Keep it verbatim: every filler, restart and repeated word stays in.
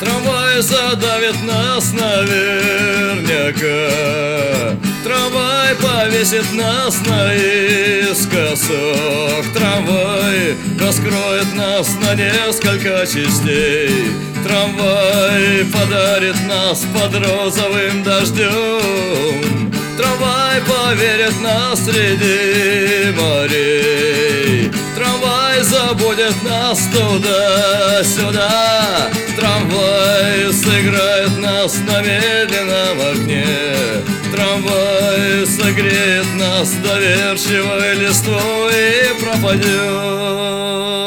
Трамвай задавит нас наверняка. Трамвай повесит нас наискосок. Трамвай раскроет нас на несколько частей. Трамвай подарит нас под розовым дождем. Трамвай поверит нас среди морей. Трамвай забудет нас туда-сюда. Трамвай сыграет нас на медленном огне. Трамвай согреет нас доверчивой листвой и пропадет.